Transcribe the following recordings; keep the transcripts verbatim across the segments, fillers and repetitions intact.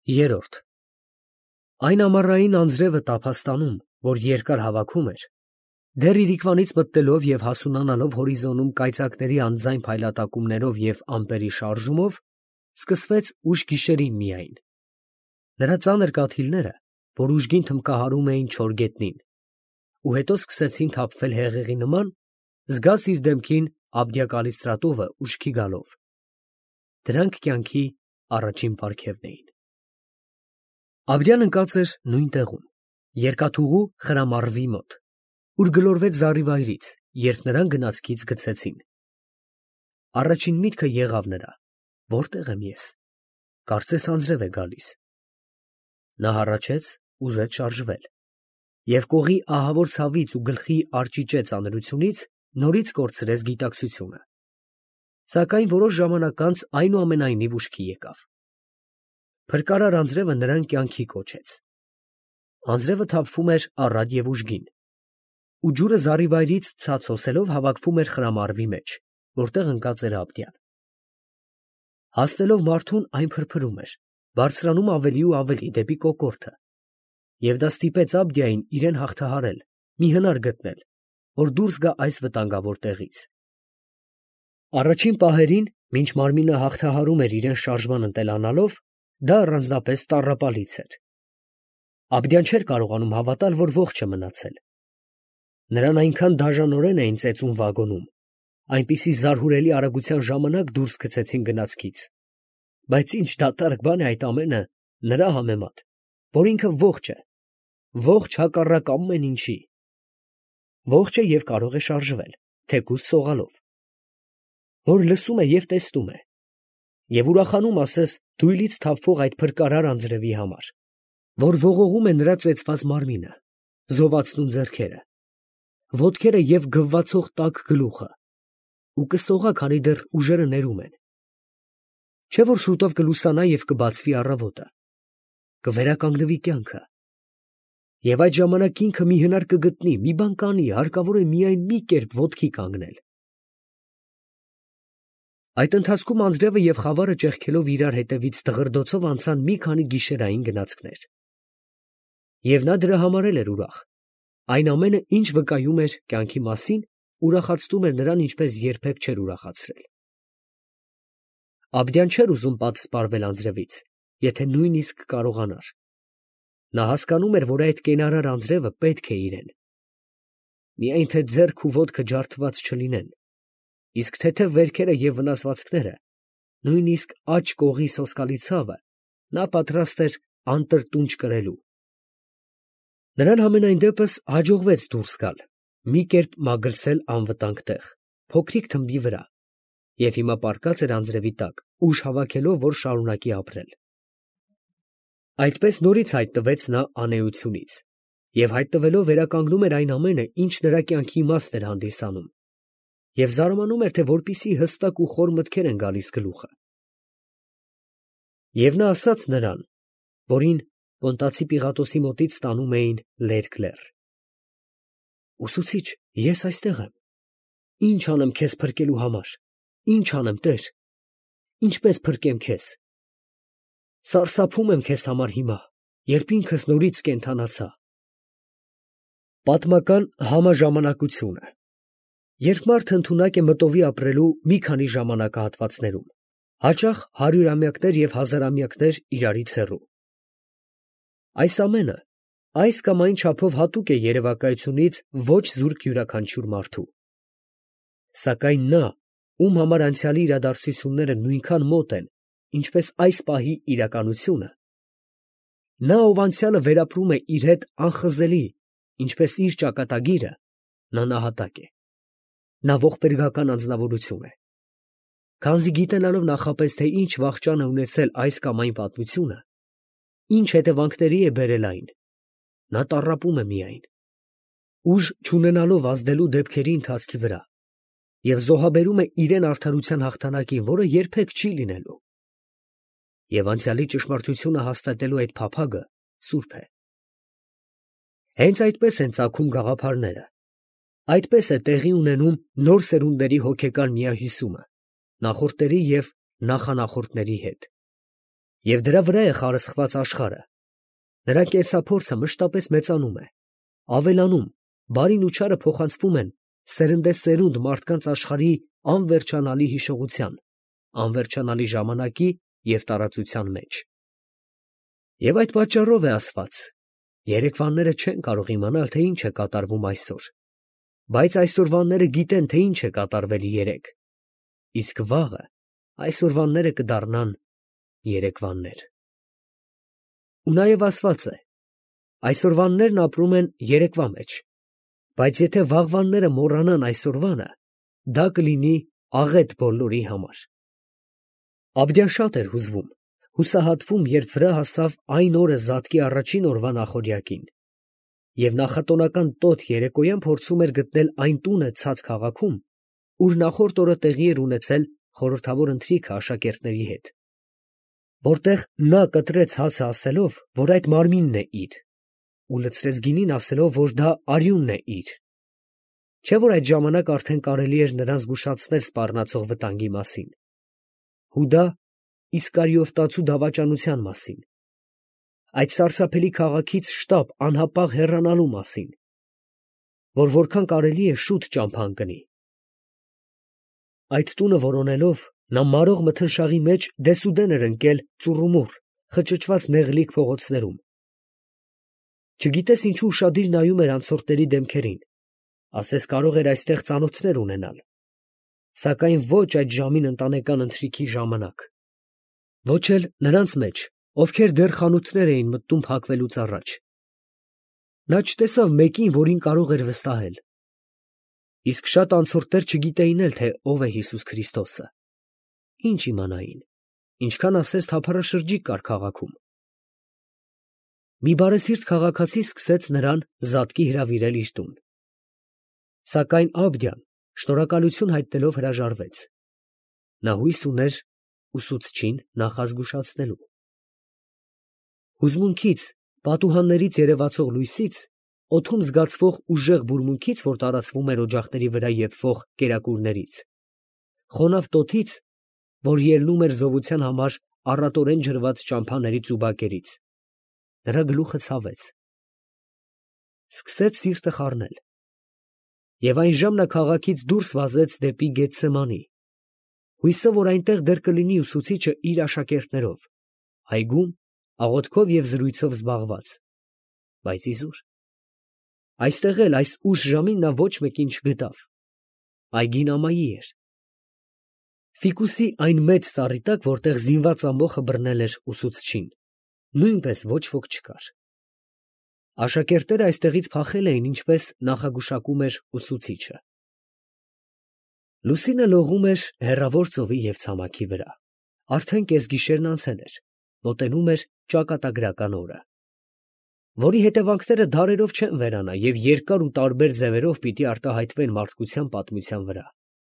Երորդ Այն ամառային անձրևը տափաստանում, որ երկար հավաքում էր, դեռ իրիկվանից մտնելով և հասունանալով հորիզոնում կայծակների անձայն փայլատակումներով և ամպերի շարժումով, սկսվեց ուշ գիշերին միայն. նրա ծանր կաթիլները, որ ուժգին թմբկահարում էին չոր գետնին, ու հետո սկսեցին թափվել հեղեղի նման, զգաց իր դեմքին Աբդյա-Կալիստրատովը ուշքի գալով. դրանք կյանքի առաջին պարգևն էին։ Աբդյան ընկած էր նույն տեղում, երկաթուղու խրամառվի մոտ, ուր գլորվեց զառիվայրից, երբ նրան գնացքից գցեցին։ Առաջին միտքը եղավ նրա. որտե՞ղ եմ ես, կարծես անձրև է գալիս։ Նա հառաչեց, ուզեց շարժվել, և կողի ահավոր ցավից ու գլխի արճիճե ծանրությունից նորից կորցրեց գիտակցությունը, սակայն որոշ ժամանակ անց այնուամենայնիվ ուշքի եկավ։ Փրկարար անձրևը նրան կյանքի կոչեց։ Անձրևը թափվում էր առատ և ուժգին, ու ջուրը զառիվայրից ցած հոսելով հավաքվում էր խրամառվի մեջ, որտեղ ընկած էր Աբդյան։ Հասնելով մարդուն, այն փրփրում էր, բարձրանում ավելի ու ավելի դեպի կոկորդը, և դա ստիպեց Աբդիային իրեն հաղթահարել, մի հնար գտնել, որ դուրս գա այս վտանգավոր տեղից։ Առաջին պահերին, մինչ մարմինը հաղթահարում էր իրեն շարժման ընտելանալով, դա առանձնապես տառապալից էր։ Աբդյան չէր կարողանում հավատալ, որ ողջ է մնացել։ Նրան այնքան դաժանորեն էին ծեծում վագոնում, այնպիսի զարհուրելի արագության ժամանակ դուրս գցեցին գնացքից, բայց ինչ դատարկ բան է այդ ամենը նրա համեմատ, որ ինքը ողջ է, ողջ հակառակ ամեն ինչի։ Ողջ է և կարող է շարժվել, թեկուզ սողալով, որ լսում է և տեսնում է, և ուրախանում, ասես, թույլից թափվող այդ փրկարար անձրևի համար, որ ողողում է նրա ծեծված մարմինը, զովացնում ձեռքերը, ոտքերը և գվվացող տաք գլուխը, ու կսողա, քանի դեռ ուժերը ներում են։ Չէ՞ որ շուտով կլուսանա և կբացվի առավոտը, կվերականգնվի կյանքը, և այդ ժամանակ ինքը մի հնար կգտնի, մի բան կանի, հարկավոր է միայն մի կերպ ոտքի կանգնել։ Այդ ընթացքում անձրևը և խավարը ճեղքելով իրար հետևից դղրդոցով անցան մի քանի գիշերային գնացքներ։ Եվ նա դրա համար էլ էր ուրախ. այն ամենը, ինչ վկայում էր կյանքի մասին, ուրախացնում էր նրան, ինչպես երբեք չէր ուրախացրել։ Աբդյան չէր ուզում պատսպարվել անձրևից, եթե նույնիսկ կարողանար։ Նա հասկանում էր, որ այդ կենարար անձրևը պետք է իրեն։ Միայն թե ձեռք ու ոտքը ջարդված չլինեն, իսկ թեթև վերքերը և վնասվածքները, նույնիսկ աջ կողի սոսկալի ցավը, նա պատրաստ էր անտրտունջ կրելու։ Նրան համենայն դեպս հաջողվեց դուրս գալ, մի կերպ մագլցել անվտանգ տեղ, փոքրիկ թմբի վրա, և հիմա պառկած էր անձրևի տակ, ուժ հավաքելով, որ շարունակի ապրել։ Այդպես նորից հայտնվեց նա անէությունից, և հայտնվելով վերականգնում էր այն ամենը, ինչ նրա կյանքի իմաստ էր հանդիսանում, և զարմանում էր, թե որպիսի հստակ ու խոր մտքեր են գալիս գլուխը։ Եվ նա ասաց նրան, որին Պոնտացի Պիղատոսի մոտից տանում էին լերկ լեռ. «Ուսուցիչ, ես այստեղ եմ. ի՞նչ անեմ քեզ փրկելու համար, ի՞նչ անեմ, Տեր, ինչպե՞ս փրկեմ քեզ. սարսափում եմ քեզ համար հիմա, երբ ինքս նորից կենդանացա»։ Պատմական համաժամանակությունը, երբ մարդը ընդունակ է մտովի ապրելու մի քանի ժամանակահատվածներում, հաճախ հարյուրամյակներ և հազարամյակներ իրարից հեռու։ Այս ամենը այս կամ այն չափով հատուկ է երևակայությունից ոչ զուրկ յուրաքանչյուր մարդու։ Սակայն նա, ում համար անցյալի իրադարձությունները նույնքան մոտ են, ինչպես այս պահի իրականությունը, նա, ով անցյալը վերապրում է իր հետ անխզելի, ինչպես իր ճակատագիրը, նա նահատակ է, նա ողբերգական անձնավորություն է։ Քանզի գիտենալով նախապես, թե ինչ վախճան է ունեցել այս կամ այն պատմությունը, ինչ հետևանքների է բերել այն, նա տառապում է միայն, ուժ չունենալով ազդելու դեպքերի ընթացքի վրա, և զոհաբերում է իրեն արդարության հաղթանակին, որը երբեք չի լինելու։ Եվ անցյալի ճշմարտությունը հաստատելու այդ փափագը սուրբ է։ Հենց այդպես են ծագում գաղափարները, այդպես է տեղի ունենում նոր սերունդների հոգեկան միահյուսումը նախորդների և նախանախորդների հետ։ Եվ դրա վրա է խարսխված աշխարհը։ Նրա կենսափորձը մշտապես մեծանում է, ավելանում, բարին ու չարը փոխանցվում են սերնդեսերունդ մարդկանց աշխարհի անվերջանալի հիշողության, անվերջանալի ժամանակի և տարածության մեջ։ Եվ այդ պատճառով է ասված. երեկվանները չեն կարող իմանալ, թե ինչ է կատարվում այսօր, բայց այսօրվանները գիտեն, թե ինչ է կատարվել երեկ, իսկ վաղը այսօրվանները կդառնան երեկվաններ։ Ու նաև ասված է. այսօրվաններն ապրում են երեկվա մեջ, բայց եթե վաղվանները մոռանան այսօրվանը, դա կլինի աղետ բոլորի համար։ Աբդյան շատ էր հուզվում, հուսահատվում, երբ վրա հասավ այն օրը զատկի առաջին օրվա նախօրյակին, և նախատոնական տոտ երեկոյան փորձում էր գտնել այն տունը ցած քաղաքում, ուր նախորդ օրը տեղի էր ունեցել խորհրդավոր ընթրիքը աշակերտների հետ, որտեղ նա կտրեց հացը ասելով, որ այդ մարմինն է իր, ու լցրեց գինին ասելով, որ դա արյունն է իր, չէ՞ որ այդ ժամանակ արդեն կարելի էր նրան զգուշացնել սպառնացող վտանգի մասին, Հուդա Իսկարիովտացու դավաճանության մասին, այդ սարսափելի քաղաքից շտապ անհապաղ հեռանալու մասին, որ որքան կարելի է շուտ ճամփա ընկնի։ Այդ տունը որոնելով, նա մարող մթնշաղի մեջ դեսուդեն էր ընկել ծուռումուռ, խճճված նեղլիկ փողոցներում։ Չգիտես ինչու ուշադիր նայում էր անցորդների դեմքերին, ասես կարող էր այստեղ ծանոթներ ունենալ, սակայն ոչ այդ ժամին ընտանեկան ընթրիքի ժամանակ, ոչ էլ նրանց մեջ, ովքեր դեռ խանութներ էին մտնում փակվելուց առաջ։ Նա չտեսավ մեկին, որին կարող էր վստահել, իսկ շատ անցորդներ չգիտեին էլ, թե ով է Հիսուս Քրիստոսը։ Ինչ իմանային, ինչքան ասես թափառաշրջիկ կար քաղաքում։ Մի բարեսիրտ քաղաքացի սկսեց նրան զատկի հրավիրել իր տուն, սակայն Աբդյան շնորհակալություն հայտնելով հրաժարվեց։ Նա հույս ուներ ուսուցչին նախազգուշացնելու։ Հուզմունքից, պատուհաններից երևացող լույսից, օդում զգացվող ուժեղ բուրմունքից, որ տարածվում էր օջախների վրա եփվող կերակուրներից, խոնավ տոթից, որ ելնում էր զովության համար առատորեն ջրված ճամփաներից ու բակերից, նրա գլուխը ցավեց։ Սկսեց սիրտը խառնել։ Եվ այնժամ նա քաղաքից դուրս վազեց դեպի Գեթսեմանի, հույսով, որ այնտեղ դեռ կլինի ուսուցիչը իր աշակերտներով, այգում, աղոթքով և զրույցով զբաղված, բայց իզուր։ Այստեղ էլ այս ուշ ժամին նա ոչ մեկին չգտավ, այգին ամայի էր։ Ֆիկուսի այն մեծ ծառի տակ, որտեղ զինված ամբոխը բռնել էր ուսուցչին, նույնպես ոչ ոք չկար։ Աշակերտները այստեղից փախել էին, ինչպես նախագուշակում էր ուսուցիչը։ Լուսինը լողում էր հեռավոր ծովի և ցամաքի վրա, արդեն կեսգիշերն անցել էր, մոտենում էր ճակատագրական օրը, որի հետևանքները դարերով չեն վերանա և երկար ու տարբեր ձևերով պիտի արտահայտվեն մարդկության պատմության վրա։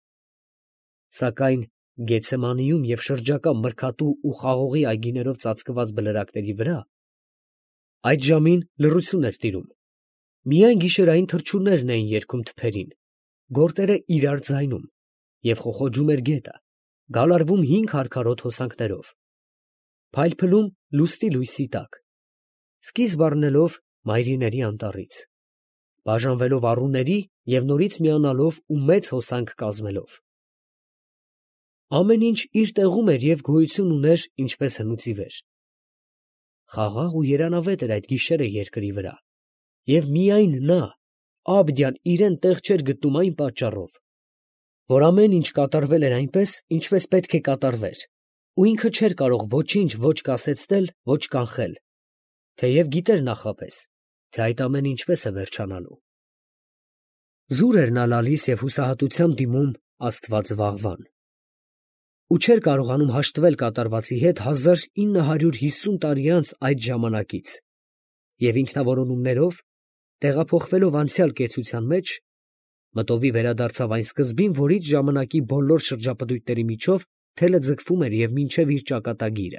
Սակայն Գեթսեմանիում և շրջակա մրգատու ու խաղողի այգիներով ծածկված բլրակների վրա այդ ժամին լռություն էր տիրում, միայն գիշերային թռչուններն էին երգում թփերին, գորտերը իրար ձայնում, և խոխոջում էր գետը, գալարվում հին քարքարոտ հոսանքներով, փայլփլում լուսնի լույսի տակ, սկիզբ առնելով մայրիների անտառից, բաժանվելով առուների և նորից միանալով ու մեծ հոսանք կազմելով։ Ամեն ինչ իր տեղում էր և գոյություն ուներ ինչպես հնուց ի վեր։ Խաղաղ ու երանավետ էր այդ գիշերը երկրի վրա, և միայն նա, Աբդյան, իրեն տեղ չէր գտնում այն պատճառով, որ ամեն ինչ կատարվել էր այնպես, ինչպես պետք է կատարվեր, ու ինքը չէր կարող ոչինչ ոչ կասեցնել, ոչ կանխել, թեև գիտեր նախապես, թե այդ ամենը ինչպես է վերջանալու։ Զուր էր նա լալիս և հուսահատությամբ դիմում Աստված վաղվան, ու չէր կարողանում հաշտվել կատարվածի հետ հազար ինը հարյուր հիսուն տարի անց այդ ժամանակից, և ինքնավորումներով, տեղափոխվելով անցյալ կեցության մեջ, մտովի վերադարձավ այն սկզբին, որից ժամանակի բոլոր շրջապտույտների միջով թելը ձգվում էր և մինչև իր ճակատագիրը։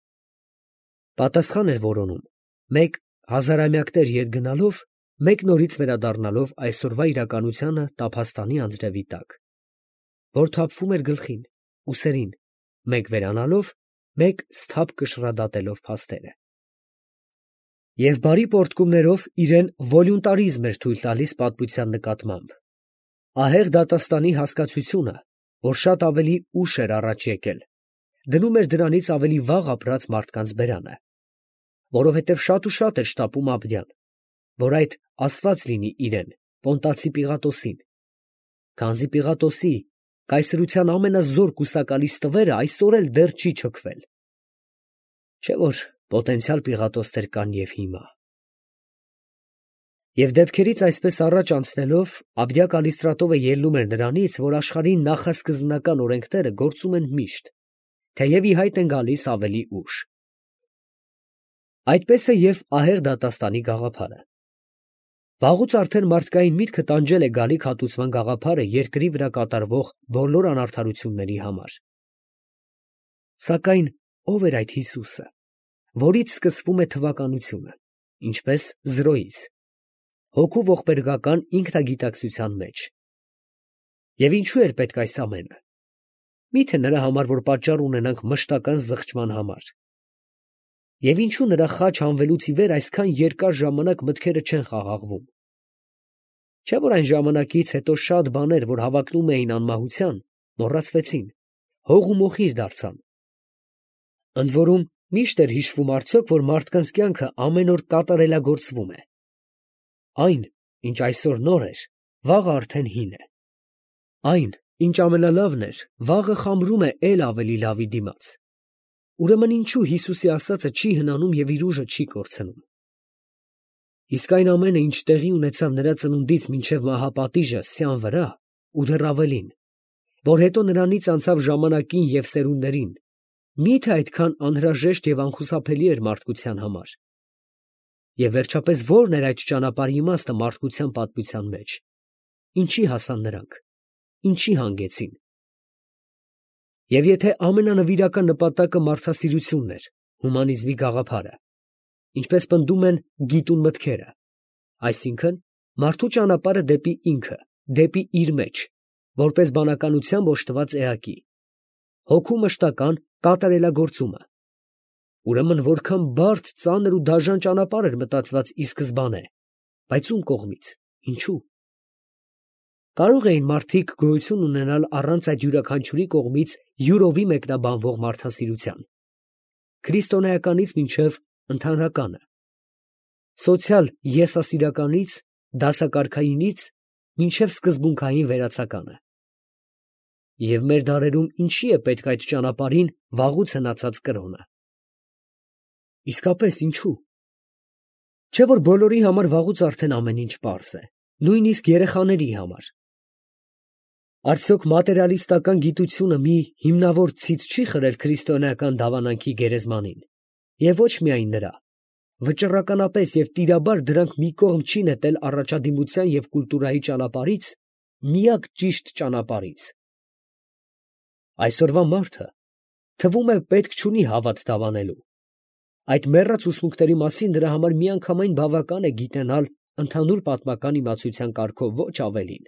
Պատասխան էր որոնում, մեկ հազարամյակներ ետ գնալով, մեկ նորից վերադառնալով այսօրվա իրականությանը տափաստանի անձրևի տակ, որ թափվում էր գլխին, ուսերին, մեկ վերանալով, մեկ սթափ կշռադատելով փաստերը։ Եվ բարի պոռթկումներով իրեն վոլյունտարիզմ էր թույլ տալիս պատմության նկատմամբ։ Ահեղ դատաստանի հասկացությունը, որ շատ ավելի ուշ էր առաջ եկել, դնում էր դրանից ավելի վաղ ապրած մարդկանց բերանը, որովհետև շատ ու շատ էր շտապում Աբդյան, որ այդ ասված լինի իրեն, Պոնտացի Պիղատոսին, քանզի Պիղատոսի կայսրության ամենազոր կուսակալի ստվերը այսօր էլ դեռ չի չքվել, չէ որ պոտենցիալ Պիղատոսներ կան և հիմա։ Եվ դեպքերից այսպես առաջ անցնելով, Աբդյա Կալիստրատովը ելնում էր նրանից, որ աշխարհի նախասկզբնական օրենքները գործում են միշտ, թեև ի հայտ են գալիս ավելի ուշ։ Այդպես է և ահեղ դատաստանի գաղափարը։ Վաղուց արդեն մարդկային միտքը տանջել է գալիք հատուցման գաղափարը երկրի վրա կատարվող բոլոր անարդարությունների համար։ Սակայն ո՞վ էր այդ Հիսուսը, որից սկսվում է թվականությունը, ինչպես զրոյից, հոգու ողբերգական ինքնագիտակցության մեջ։ Եվ ինչու էր պետք այս ամենը։ Միթե նրա համար, որ պատճառ ունենանք մշտական զղջման համար։ Եվ ինչու նրա խաչ հանվելուց ի վեր այսքան երկար ժամանակ մտքերը չեն խաղաղվում։ Չէ որ այն ժամանակից հետո շատ բաներ, որ հավակնում էին անմահության, մոռացվեցին, հող ու մոխիր դարձան։ Ընդ որում միշտ էր հիշվում արդյոք, որ մարդկանց կյանքը ամեն օր կատարելագործվում է։ Այն, ինչ այսօր նոր էր, վաղը արդեն հին է։ Այն, ինչ ամենալավն էր, վաղը խամրում է էլ ավելի լավի դիմաց։ Ուրեմն ինչու Հիսուսի ասածը չի հնանում և իր ուժը չի կորցնում։ Իսկ այն ամենը, ինչ տեղի ունեցավ նրա ծնունդից մինչև մահապատիժը սյան վրա, ու դեռ ավելին, որ հետո նրանից անցավ ժամանակին և սերունդներին, մի՞թե այդքան անհրաժեշտ և անխուսափելի էր մարդկության համար։ Եվ վերջապես ո՞րն էր այդ ճանապարհի իմաստը մարդկության պատմության մեջ, ինչի հասան նրանք, ինչի հանգեցին։ Եվ եթե ամենանվիրական նպատակը մարդասիրությունն էր, հումանիզմի գաղափարը, ինչպես պնդում են գիտուն մտքերը, այսինքն մարդու ճանապարհը դեպի ինքը, դեպի իր մեջ, որպես բանականությամբ օժտված էակի, հոգու մշտական կատարելագործումը, ուրեմն որքան բարդ, ծանր ու դաժան ճանապարհ էր մտածված ի սկզբանե, բայց ում կողմից, ինչու։ Կարող էին մարդիկ գոյություն ունենալ առանց այդ յուրաքանչյուրի կողմից յուրովի մեկնաբանվող մարդասիրության, քրիստոնեականից մինչև ընդհանրականը, սոցիալ եսասիրականից, դասակարգայինից մինչև սկզբունքային վերացականը։ Եվ մեր դարերում ինչի է պետք այդ ճանապարհին վաղուց հնացած կրոնը։ Իսկապես ինչու։ Չէ որ բոլորի համար վաղուց արդեն ամեն ինչ պարզ է, նույնիսկ երեխաների համար։ Արդյոք մատերիալիստական գիտությունը մի հիմնավոր ցից չի խրել քրիստոնեական դավանանքի գերեզմանին, և ոչ միայն նրա, վճռականապես և տիրաբար դրանք մի կողմ չի նետել առաջադիմության և կուլտուրայի ճանապարհից, միակ ճիշտ ճանապարհից։ Այսօրվա մարդը, թվում է, պետք չունի հավատ դավանելու։ Այդ մեռած ուսմունքների մասին նրա համար միանգամայն բավական է գիտենալ ընդհանուր պատմական իմացության կարգով, ոչ ավելին։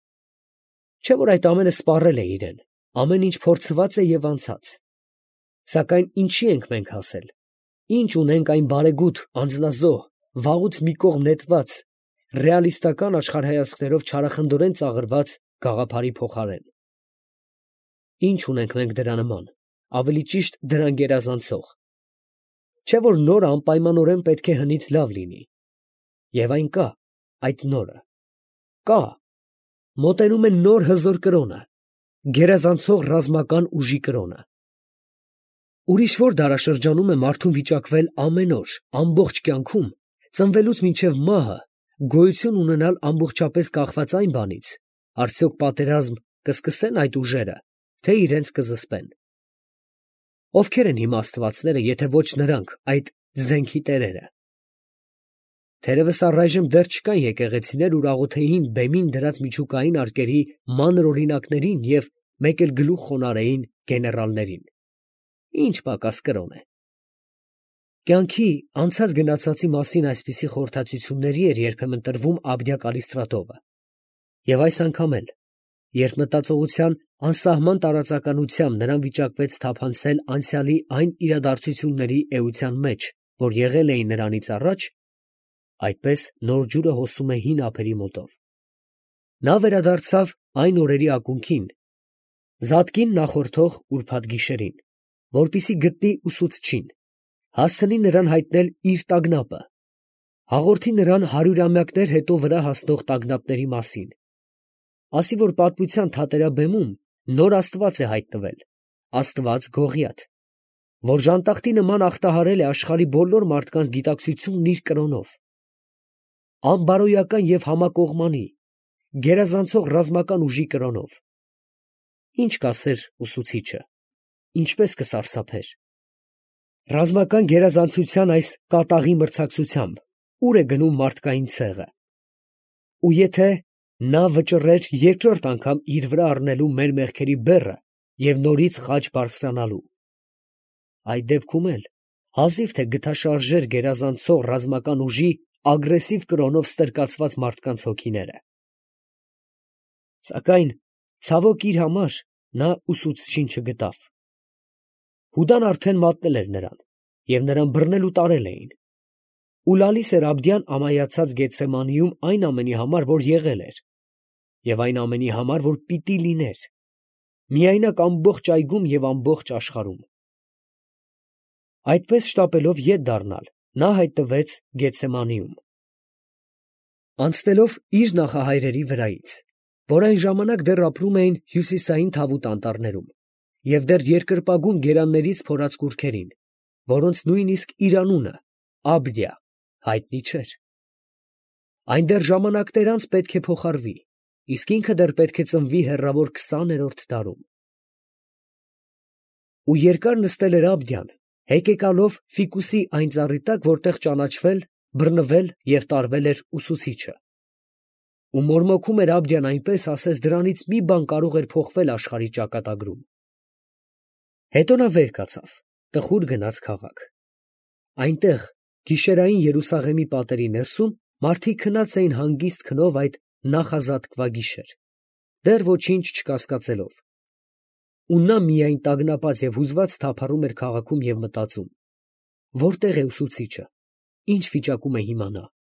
Չէ որ այդ ամենը սպառել է իրեն, ամեն ինչ փորձված է և անցած։ Սակայն ինչի ենք մենք հասել, ինչ ունենք այն բարեգութ, անձնազոհ, վաղուց մի կողմ նետված, ռեալիստական աշխարհայացքներով չարախնդորեն ծաղրված գաղափարի փոխարեն։ Ինչ ունենք մենք դրա նման, ավելի ճիշտ դրան գերազանցող։ Չէ որ նորը անպայմանորեն պետք է հնից լավ լինի։ Եվ այն կա, այդ նորը, կա, մոտենում է նոր հզոր կրոնը, գերազանցող ռազմական ուժի կրոնը։ Ուրիշ որ դարաշրջանում է մարդուն վիճակվել ամեն օր, ամբողջ կյանքում, ծնվելուց մինչև մահը, գոյություն ունենալ ամբողջապես կախված այն բանից, արդյոք պատերազմ կսկսեն այդ ուժերը, թե իրենց կզսպեն։ Ովքեր են հիմա աստվածները, եթե ոչ նրանք, այդ զենքի տերերը։ Թերևս առայժմ դեռ չկան եկեղեցիներ, ուր աղոթեին բեմին դրած միջուկային արկերի մանր օրինակներին և մեկ էլ գլուխ խոնարհեին գեներալներին։ Ինչ պակաս կրոն է։ Կյանքի անցած գնացածի մասին այսպիսի խորհրդածությունների էր երբեմն տրվում Աբդյա Կալիստրատովը, և այս անգամ էլ, երբ մտածողության անսահման տարածականությամբ նրան վիճակվեց թափանցել անցյալի այն իրադարձությունների էության մեջ, որ եղել էին նրանից առաջ, այդպես նոր ջուրը հոսում է հին ափերի մոտով։ Նա վերադարձավ այն օրերի ակունքին, Զատկին նախորդող ուրբաթ գիշերին, որպեսզի գտնի ուսուցչին, հասցնի նրան հայտնել իր տագնապը, հաղորդի նրան հարյուրամյակներ հետո վրա հասնող տագնապների մասին, ասի, որ պատմության թատերաբեմում նոր աստված է հայտնվել, աստված Գողիաթ, որ ժանտախտի նման ախտահարել է աշխարհի բոլոր մարդկանց գիտակցությունն իր կրոնով, անբարոյական և համակողմանի, գերազանցող ռազմական ուժի կրոնով։ Ինչ կասեր ուսուցիչը, ինչպես կսարսափեր։ Ռազմական գերազանցության այս կատաղի մրցակցությամբ ուր է գնում մարդկային ցեղը։ Ու եթե նա վճռեր երկրորդ անգամ իր վրա առնելու մեր մեղքերի բեռը և նորից խաչ բարձրանալու, այդ դեպքում էլ հազիվ թե գթաշարժեր գերազանցող ռազմական ուժի ագրեսիվ կրոնով ստրկացված մարդկանց հոգիները։ Սակայն ցավոք իր համար նա ուսուցչին չգտավ։ Հուդան արդեն մատնել էր նրան, և նրան բռնել ու տարել էին։ Ու լալիս էր Աբդյան ամայացած Գեթսեմանիում այն ամենի համար, որ եղել էր, և այն ամենի համար, որ պիտի լիներ, միայնակ ամբողջ այգում և ամբողջ աշխարհում։ Այդպես շտապելով ետ դառնալ, նա հայտնվեց Գեթսեմանիում։ Անցնելով իր նախահայրերի վրայից, որ այն ժամանակ դեռ ապրում էին հյուսիսային Թավուտ անտառներում, և դեռ երկրպագում գերաններից փորած կուռքերին, որոնց նույնիսկ իր անունը Աբդիա հայտնի չէր։ Այն դեռ ժամանակներ անց պետք է փոխարվի, իսկ ինքը դեռ պետք է ծնվի հեռավոր քսաներորդ դարում։ Ու երկար նստել էր Աբդյան, հեկեկալով ֆիկուսի այն ծառի տակ, որտեղ ճանաչվել, բռնվել և տարվել էր ուսուցիչը։ Ու մորմոքում էր Աբդյան այնպես, ասես դրանից մի բան կարող էր փոխվել աշխարհի ճակատագրում։ Հետո նա վեր կացավ, տխուր գնաց քաղաք։ Այնտեղ, գիշերային Երուսաղեմի պատերի ներսում, մարդիկ քնած էին հանգիստ քնով այդ նախազատկվա գիշեր, դեռ ոչինչ չկասկածելով։ Ու նա միայն տագնապած և հուզված թափառում էր քաղաքում և մտածում. որտե՞ղ է ուսուցիչը, ինչ վիճակում է հիմա նա։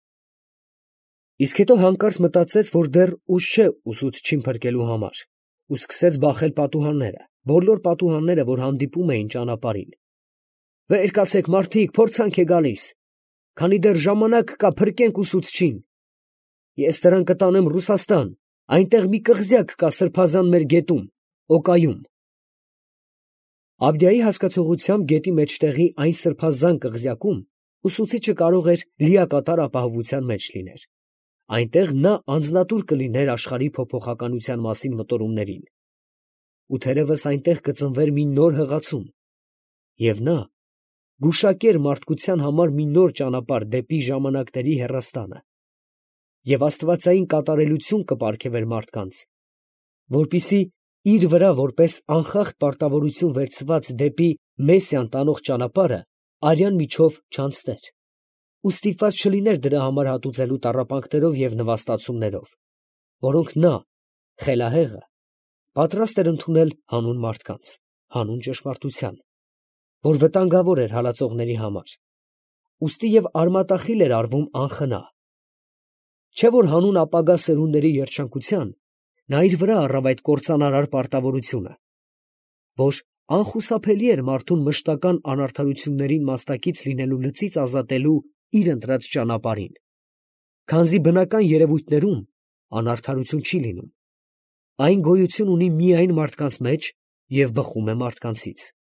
Իսկ հետո հանկարծ մտածեց, որ դեռ ուշ չէ ուսուցչին փրկելու համար, ու սկսեց բախել պատուհանները, բոլոր պատուհանները, որ հանդիպում էին ճանապարհին։ Վեր կացեք, մարդիկ, փորձանք է գալիս, քանի դեռ ժամանակ կա, փրկենք ուսուցչին։ Ես նրան կտանեմ Ռուսաստան, այնտեղ մի կղզյակ կա սրբազան մեր գետում, Օկայում։ Աբդիայի հասկացողությամբ գետի մեջտեղի այն սրբազան կղզյակում ուսուցիչը կարող էր լիակատար ապահովության մեջ լիներ։ Այնտեղ նա անձնատուր կլիներ աշխարհի փոփոխականության մասին մտորումներին։ Ու թերևս այնտեղ կծնվեր մի նոր հղացում, և նա գուշակեր մարդկության համար մի նոր ճանապարհ դեպի ժամանակների հեռաստանը, և աստվածային կատարելություն կպարգևեր մարդկանց, որպեսզի իր վրա որպես անխախտ պարտավորություն վերցված դեպի Մեսիան տանող ճանապարհը արյան միջով չանցներ, ու ստիպված չլիներ դրա համար հատուցելու տառապանքներով և նվաստացումներով, որոնք նա, խելահեղը, պատրաստ էր ընդունել հանուն մարդկանց, հանուն ճշմարտության, որ վտանգավոր էր հալածողների համար, ուստի և արմատախիլ էր արվում անխնա։ Չէ՞ որ հանուն ապագա սերունդների երջանկության նա իր վրա առավ այդ կործանարար պարտավորությունը, որ անխուսափելի էր մարդուն մշտական անարդարություններին մասնակից լինելու լծից ազատելու իր ընտրած ճանապարհին, քանզի բնական երևույթներում անարդարություն չի լինում, այն գոյություն ունի միայն մարդկանց մեջ և բխում է մարդկանցից։